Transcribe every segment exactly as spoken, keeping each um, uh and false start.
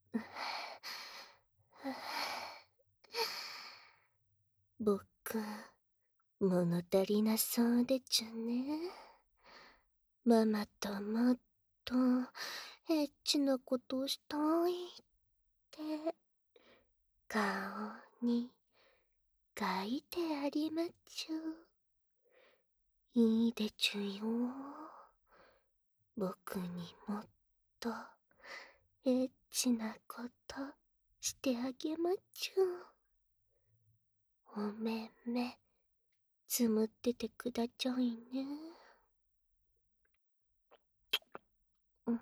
僕、物足りなそうでちゅね。ママともっとエッチなことしたいって顔に書いてありまちゅ。いいでちゅよ。僕にもっとエッチなことしてあげまちゅ。おめめつむっててくだちゃいね。うん。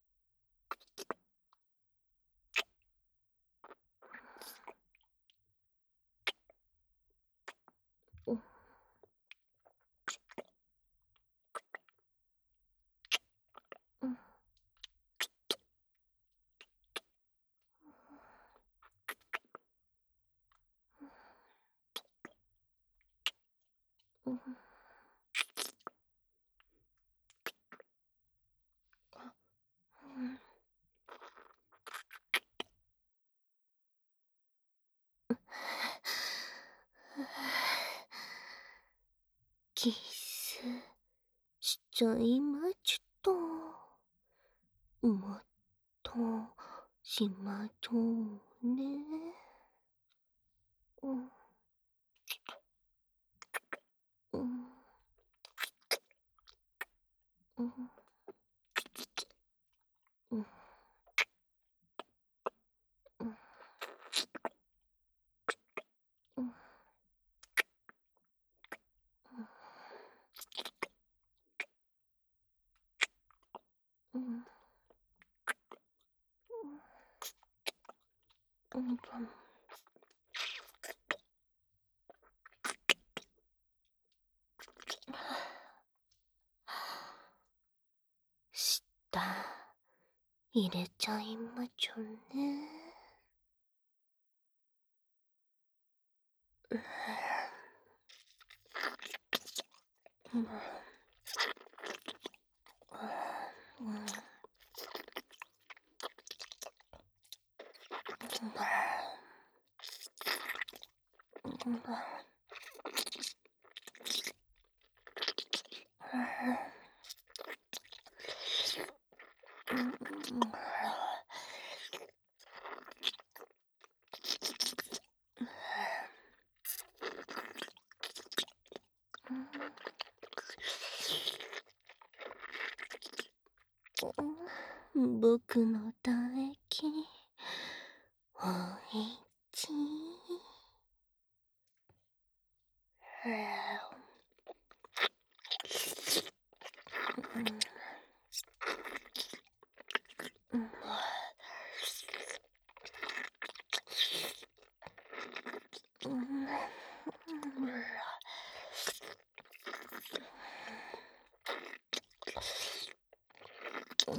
うん。うん。うん。うん。キスしちゃいまちと。もっとしまとうね。うん。うん。うん。うん。うん。うん。うん。うん。舌入れちゃいまちょね。うん。うん。うん。僕の唾液おいちうん。うん。うん。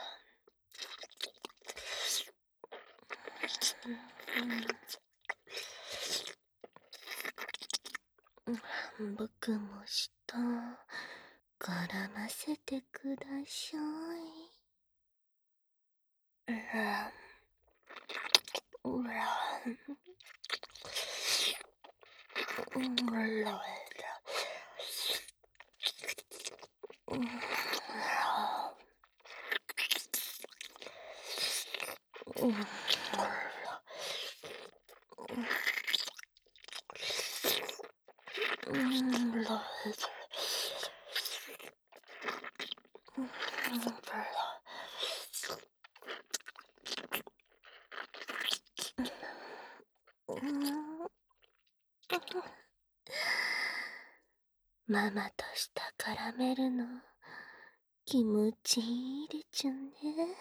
僕も舌絡ませてください。うらうらうん。うん。ママと舌絡めるの気持ちいいでちゅね。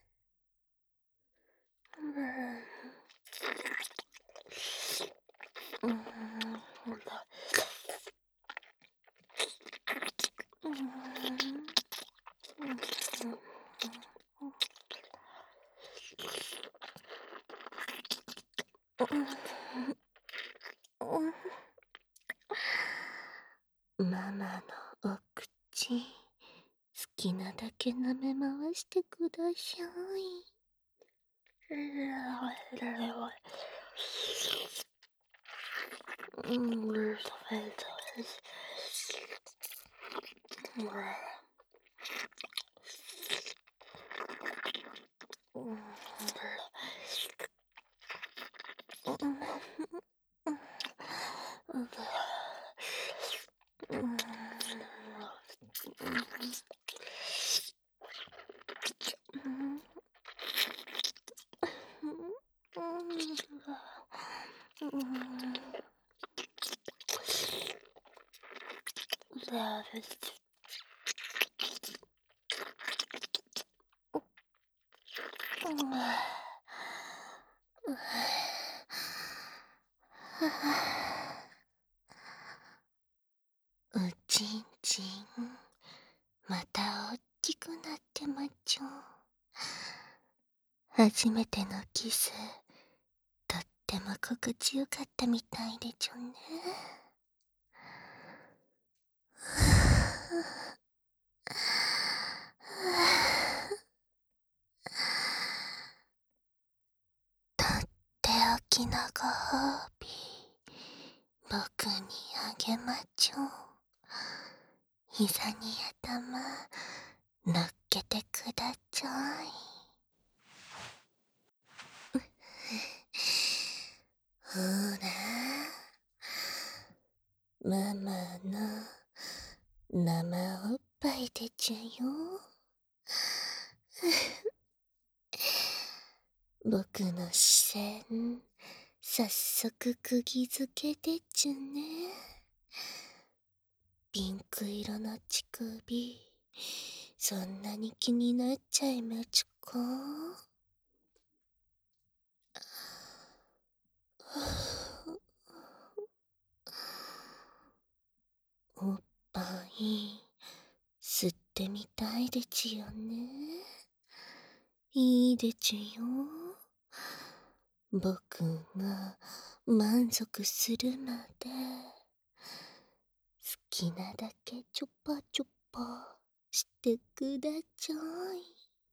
うん。うん。うん。ママのお口好きなだけ舐め回してください。 おちんちん、またおっきくなってまちょ。初めてのキス、とっても心地よかったみたいでちょね。とっておきのご褒美、僕にあげまちょ。膝に頭乗っけてくだちゃい。ほら、ママの生おっぱいでちゅよ。僕の視線、早速釘付けでちゅね。ピンク色の乳首、そんなに気になっちゃいまちゅか。おっぱい、吸ってみたいでちゅよね。いいでちゅよ。僕が満足するまで、好きなだけちょぱちょぱしてくだちゃい。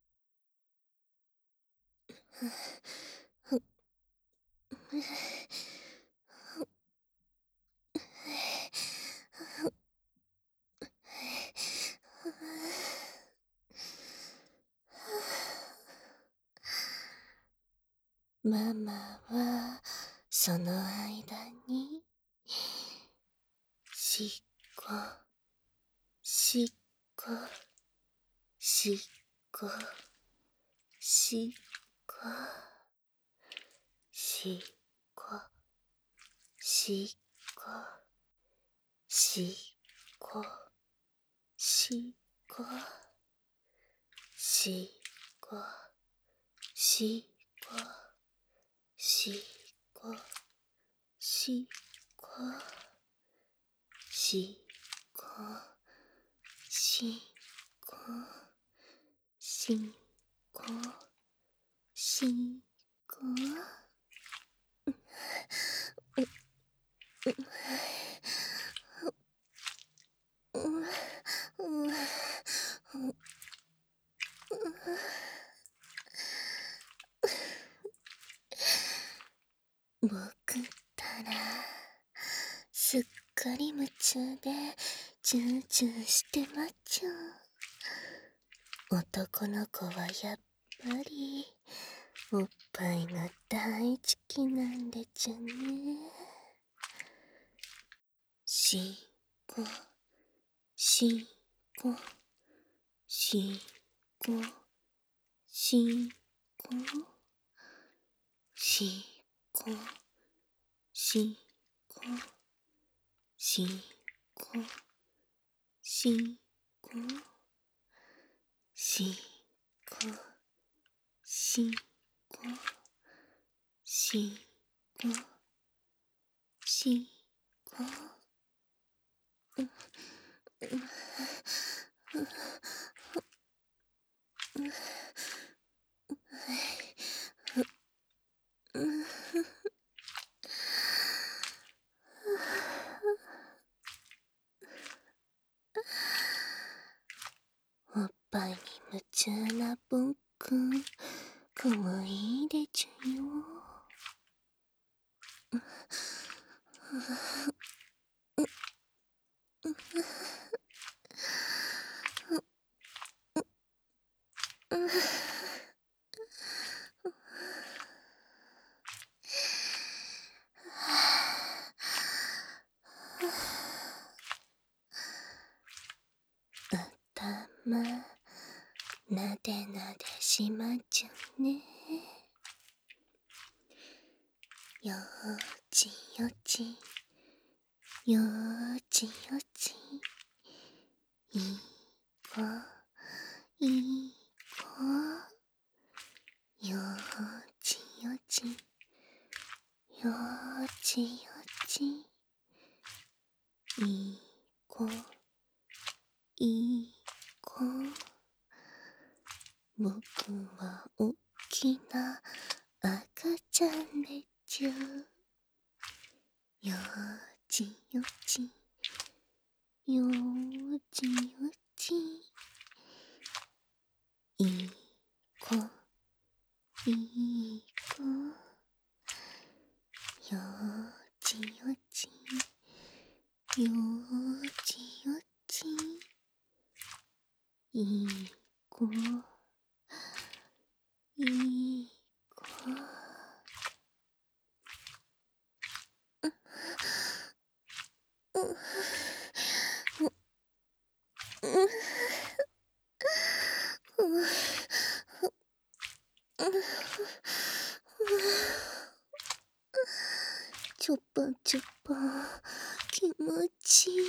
ママはその間にしっこしっこしっこしっこしっこしっこしっこしっこしっこしっこしっこしっこしっこしっこしっこしっこ僕ったらすっかり夢中でチュンチュンしてまっちゃう。男の子はやっぱりおっぱいが大好きなんでちゅね。しっこしっこしっこしっこしっこしっこしっこしっこしっこしっこしっこしっこおっぱいに夢中な僕、かわいいでちゅよ。 しまちゃうね。よちよちよちよち、いい子いい子、よちよちよちよち、いい子いい子、僕はおっきな赤ちゃんでちゅ。よちよちよちよち、いい子いい子、よちよちよちよち、いい子いい子。ちょっぱちょっぱ気持ちいい。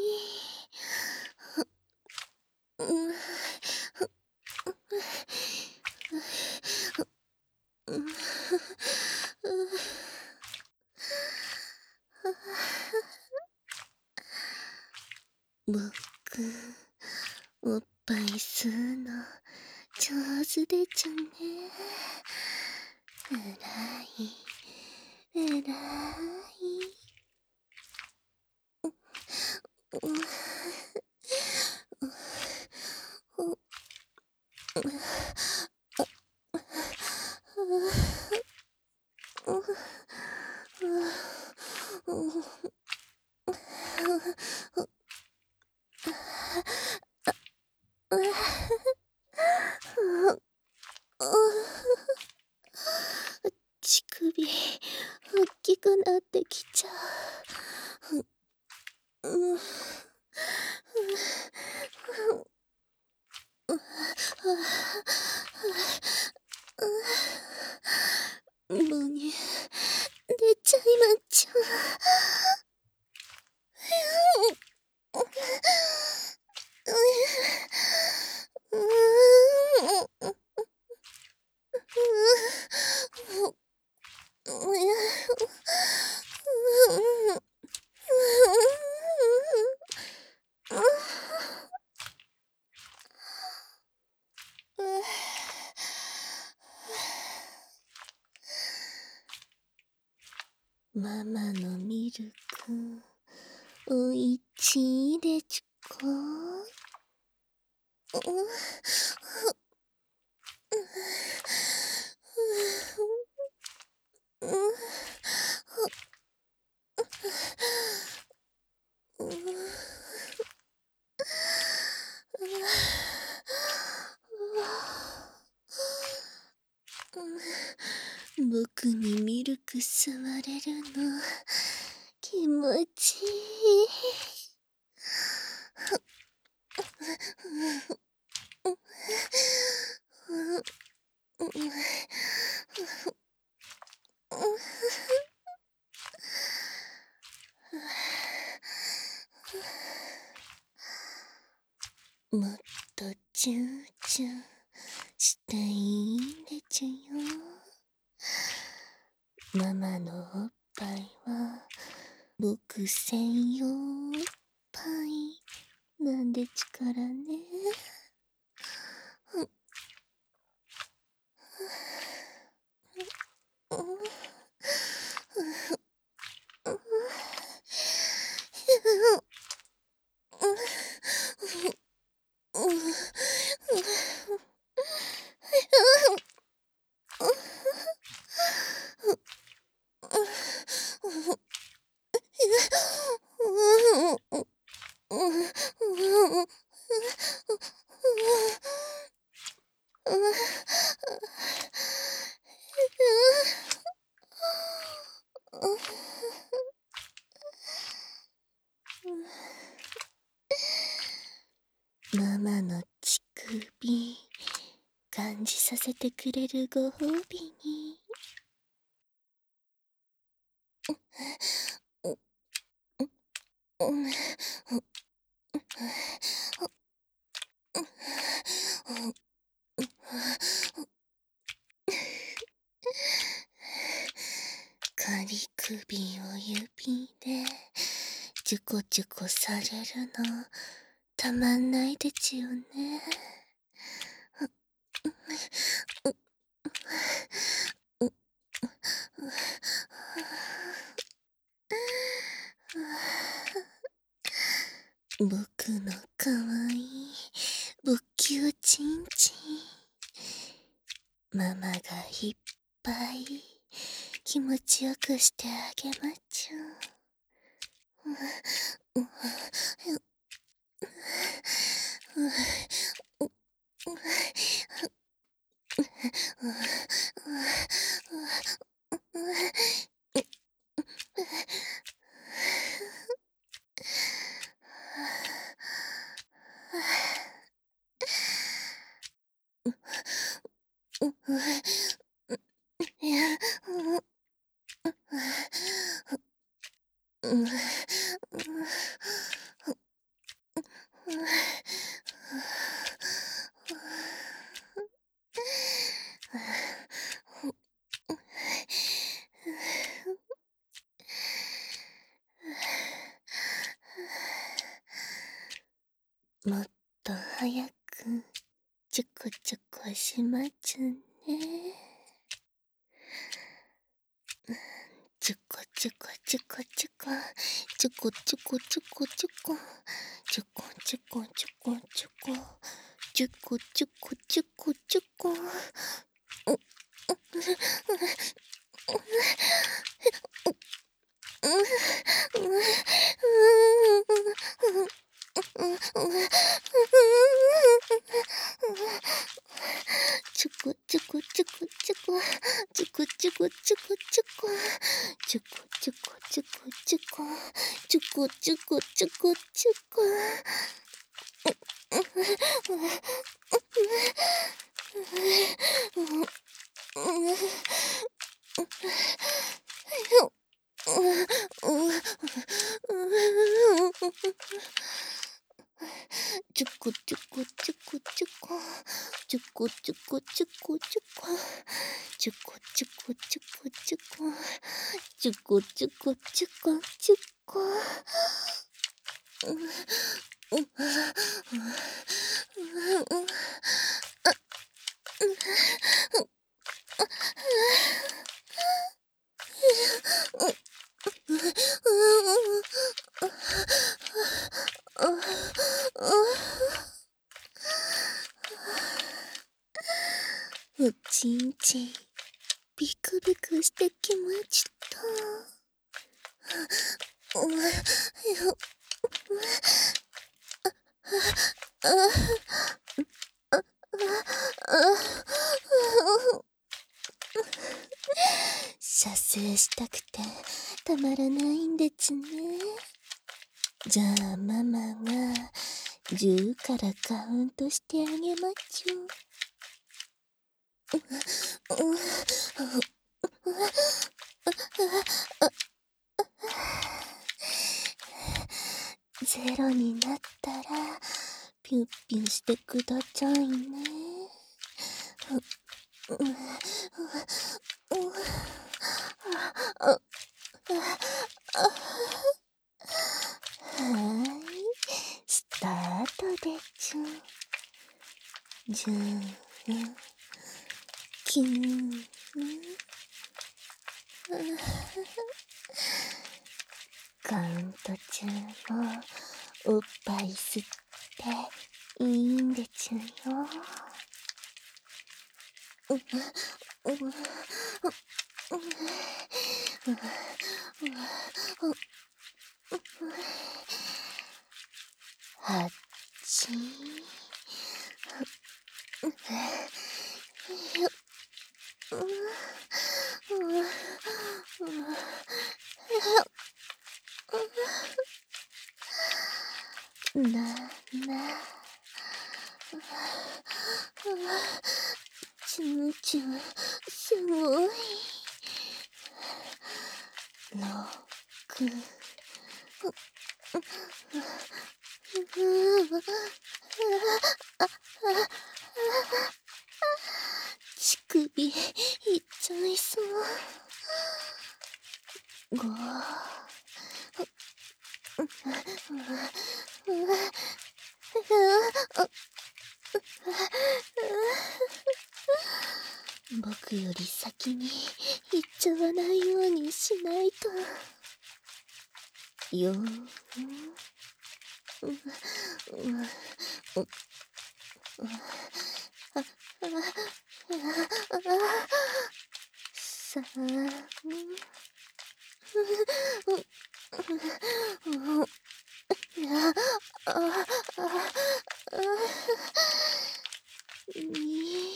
僕、おっぱい吸うの上手でちゅね。えらいえらい。乳首大きくなってきちゃう。母乳出ちゃいまっちゃう。ママのミルクおいちいでちゅか。僕にミルク吸われるの気持ちいい。もっとチューチューしたいんでちゅよ。ママのおっぱいは僕専用パイなんでちからね。 せてくれるご褒美に。仮首を指でちゅこちゅこされるのたまんないでちゅよね。僕のかわいいぶっきゅうちんちん、ママがいっぱい気持ちよくしてあげまちゅ。もっと早くちょこちょこしまちゅね。ちょこちょこちょこちょこちょこちょこちょこちょこちょこちょこちょこちょこちょこちょこちょこちょこ。ちょこちょこちょこちょこちょこちょこちょこちょこちょこちょこちょこちょこちょこちょこちょこちょこ。ちょこちょこちょこちょこちょこちょこちょこちょこちょこちょこちょこちょこちょこちょこちょこちょこ。おちんちんビクビクしてきました。射精したくてたまらないんですね。じゃあママがじゅうからカウントしてあげまちゅ。ゼロになったらピュッピュしてくださいね。はい、スタートでちゅ。じゅう、きゅう、カウント中もおっぱい吸っていいんでちゅよ。はち、なな、ちむすごい。ろく。乳首いっちゃいそう。ご。僕より先に行っちゃわないようにしないと。よー。さあ。に。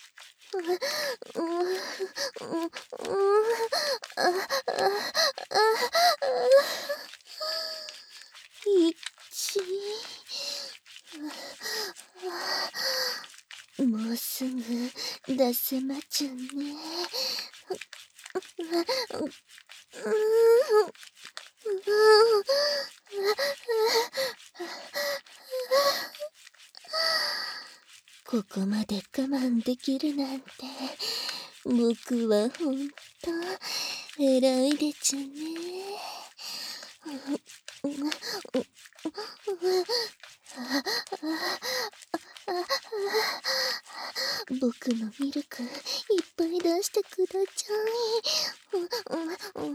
いち。もうすぐ出せまちゅね。ここまで我慢できるなんて、僕はほんと偉いでちゅね。僕のミルクいっぱい出してくだちゃい。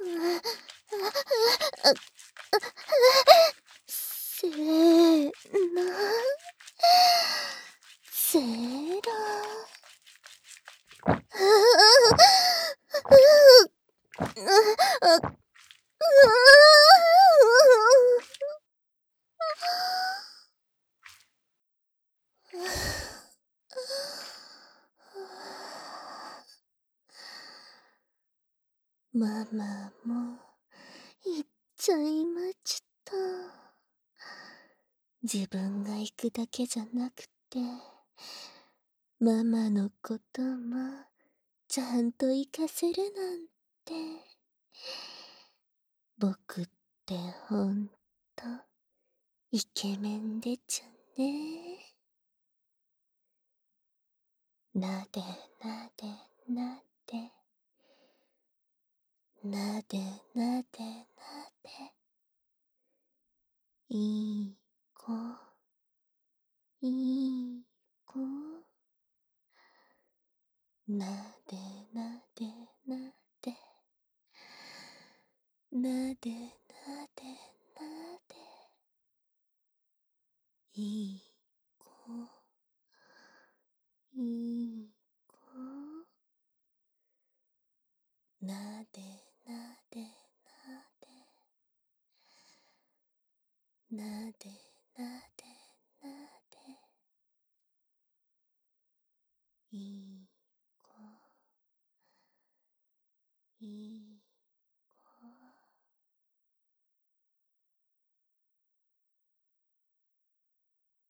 せーの。ゼロ。ママも行っちゃいまちった。自分が行くだけじゃなくて、ママのこともちゃんと行かせるなんて。僕ってほんとイケメンでちゅね。なでなでなでなでなでなで、いい子いい子、なでなでなでなでなでなで、いい子いい子、なでなでなでなでなでなで、いい子い